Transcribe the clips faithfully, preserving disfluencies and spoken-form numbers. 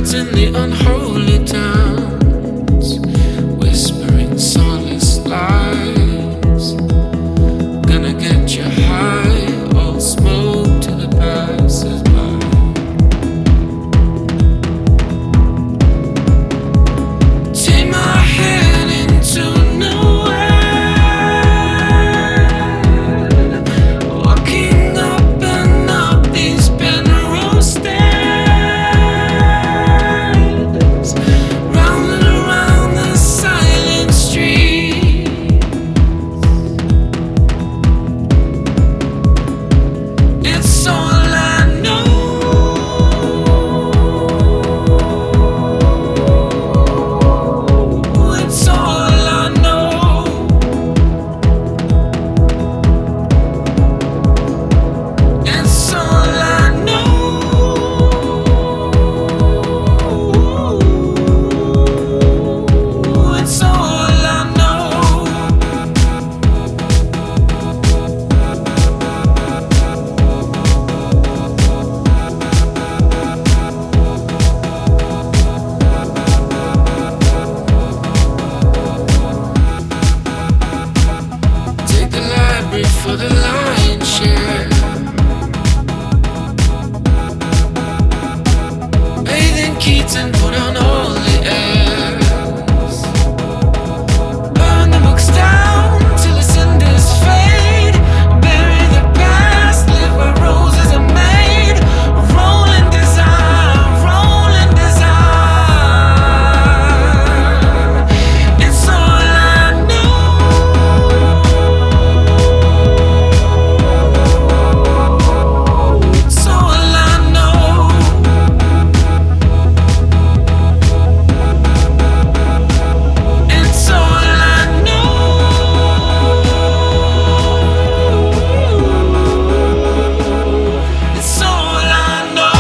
in the unholy towns, whispering solace lies. Gonna get you high, all smoke to the passers-by. Take my hand into nowhere, walking up and up these Penrose stairs, round and around the silent streets. It's all I know. It's all I know. It's all I know. It's all I know. Take the library for the lion's share. Bathe in Keaton, put on all the airs. Burn the books down till the cinders fade. Bury the past, live where roses are made. Rolling design, rolling design. It's all I know. It's all I know. It's all I know. It's all I know.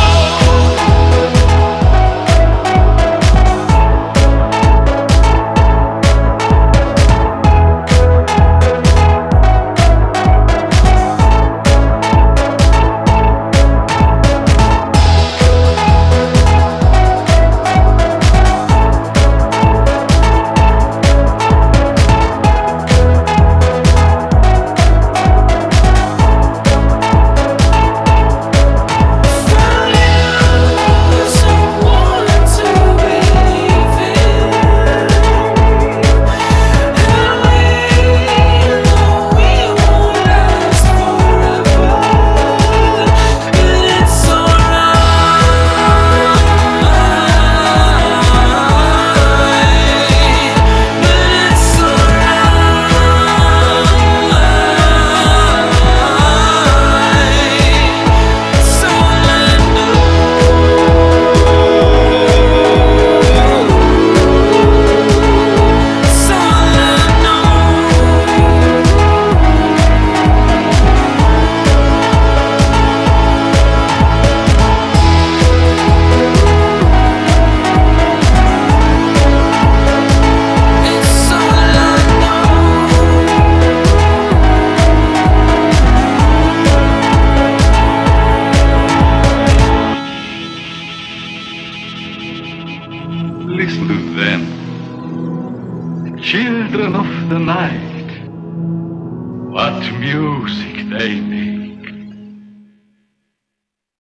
Listen to them, children of the night. What music they make.